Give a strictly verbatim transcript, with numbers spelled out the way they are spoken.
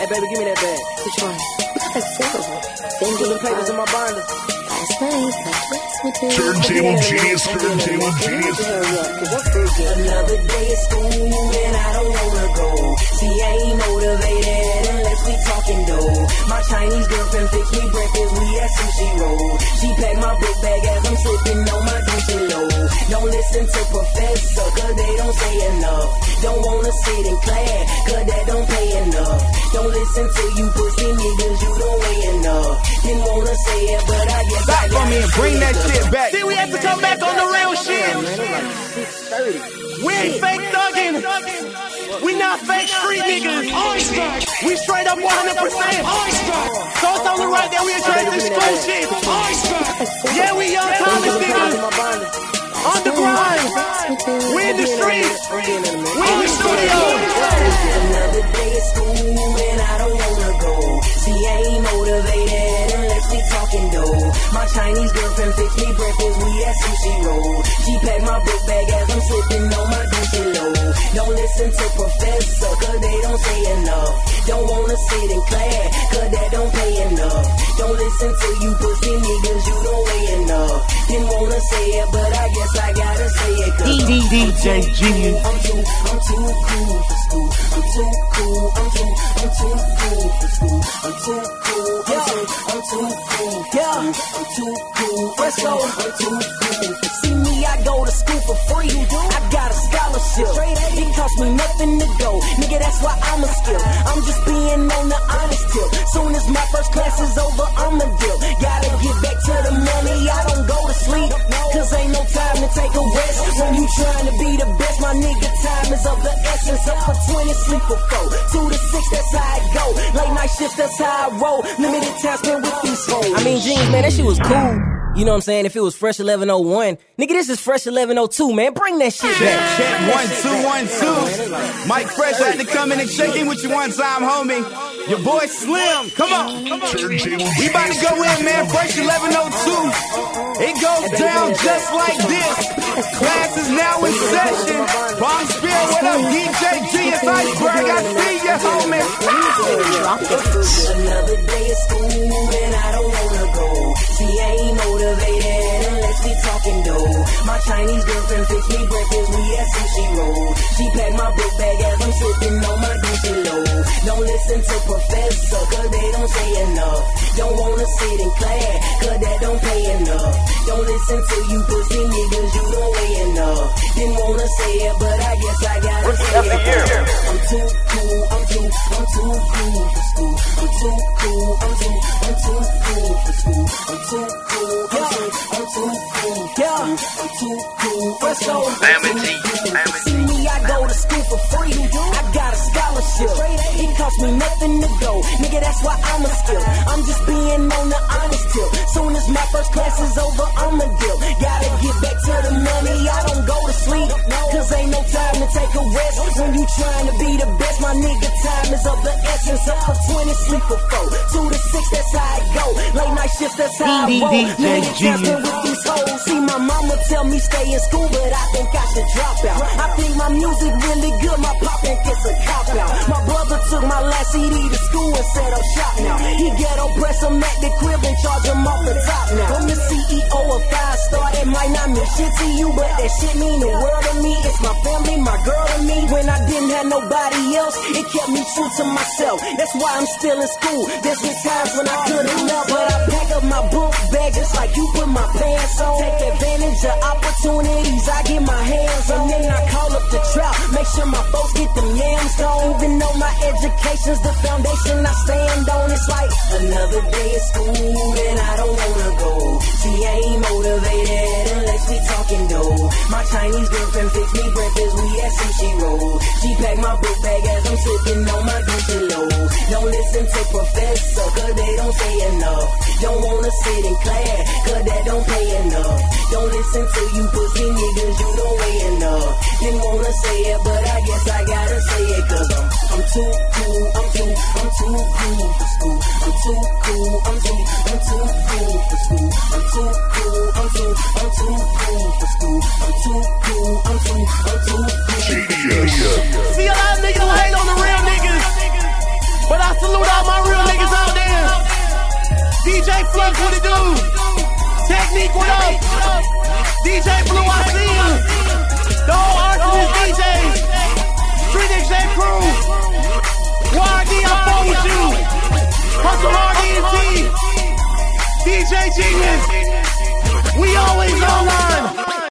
Hey, baby, give me that bag. Which one? That's horrible. Then Put the papers in my binder. Last night, Turntable Genius, Turntable Genius. Another day at school and I don't wanna go. See, I ain't motivated unless we talking dough. My Chinese girlfriend fixed me breakfast, we at sushi roll. She packed my book bag as I'm sipping on my Gucci low. Don't listen to professor, cause they don't say enough. Don't wanna sit in class, cause that don't pay enough. Don't listen to you pussy niggas, you don't weigh enough. Didn't wanna say it, but I guess Stop I for me and bring that enough. shit back. See, we have to come back on the real shit. We ain't fake thugging. We not fake street niggas. We straight up one hundred percent. So it's only right that we address this school shit. Yeah, we young college niggas. On the grind. We in the streets. We in the studio. Another day at school and I don't wanna go. See, I ain't motivated unless we talking dough. My Chinese girlfriend fixed me breakfast, we at sushi roll. She packed my book bag as I'm sipping on my Gucci low. Don't listen to professor, cause they don't say enough. Don't wanna sit in class, cause that don't pay enough. Don't listen to you pussy niggas, you don't weigh enough. Didn't wanna say it, but I guess I gotta say it, cause D D J Genius. I'm too, I'm too cool for school. I'm too cool, I'm too, I'm too cool for school. I'm too cool, I'm too, I'm too cool. Yeah, I'm too cool. Let's go. I'm too cool. See me, I go to school for free. I got a scholarship. It cost me nothing to go. Nigga, that's why I'm a skill. I'm just being on the honest tip. Soon as my first class is over, I'm a dip. Gotta get back to the money. I don't go to sleep, cause ain't no time to take a rest. When you trying to be the best, my nigga, time is of the essence. Up for twenty, sleep for four. Two to six, that's how I go. Late night shifts, that's how I roll. Limited time spent with these hoes. I mean, jeans, man, that shit was cool. You know what I'm saying? If it was Fresh eleven oh one. Nigga, this is Fresh eleven oh two, man. Bring that shit Check, back. check, one, two, one, two. Mike Fresh had to come in and check in with you one time, homie. Your boy Slim, come on. Come on. We about to go in, man. Fresh eleven oh two. It goes down just like this. Class is now in session. Bomb Spill, what up, D J Genius Iceberg? I see you, homie. Another day at school and I don't wanna go. See, I ain't motivated unless we talking dough. My Chinese girlfriend fixed me breakfast, we at sushi roll. She packed my book bag as I'm sipping on my Gucci low. Don't listen to professor, cause they don't say enough. Don't wanna sit in class, cause that don't pay enough. Don't listen to you pussy niggas, you don't weigh enough. Didn't wanna say it, but I guess I gotta say it. I'm too cool, I'm too, I'm too cool for school. I'm too cool, I'm too, I'm too cool for school. I'm too cool, I'm too, I'm too cool. Yeah, I'm too cool. Let's go. See me, I go to school for free. I got a scholarship. It cost me nothing to go. Nigga, that's why I'm a skill. I'm just being on the honest tip. Soon as my first class is over, I'm a dip. Gotta get back to the money. I don't go to sleep, cause ain't no time to take a rest. When you trying to be the best, my nigga, time is of the essence. Up for twenty, sleep for four. Two to six, that's how I go. Late night shifts, that's how I roll. Nigga, dancing with these hoes. See, my mama tell me stay in school, but I think I should drop out. I think my music really good, my pop think it's a cop out. My brother took my last C D to school and set up shop now. He ghetto press him at the crib and charge him off the top now. I'm the C E O of Five Star, it might not mean shit to you, but that shit mean the world to me. It's my family, my girl and me. When I didn't have nobody else, it kept me true to myself. That's why I'm still in school. There's been times when I couldn't love, but I pack up my book bag just like you put my pants on. Take advantage of opportunities, I get my hands on. Then I call up the trap, make sure my folks get them yams gone. Even though my education's the foundation I stand on, it's like another day at school and I don't wanna go. See, I ain't motivated unless we talking dough. My Chinese girlfriend fixed me breakfast, we at sushi roll. She packed my book bag as I'm sipping on my Gucci low. Don't listen to professor, cause they don't say enough. Don't wanna sit in class, cause that don't pay enough. Don't listen to you pussy niggas, you don't weigh enough. Didn't wanna say it, but I guess I gotta say it, cause I'm, I'm too cool, I'm too, I'm too cool for school. I'm too cool, I'm too, I'm too cool for school. I'm too cool, I'm too, I'm too cool for school. I'm too cool, I'm too, I'm too cool. See, a lot of niggas don't hate on the real niggas, but I salute all my real niggas out there. D J Flux, what it do? Technique, what up? D J Blue, I see you. The whole Arsonist D Js. Street X J crew. Y D, I phone with you. Hustle Hard E N T. D J Genius. We always online.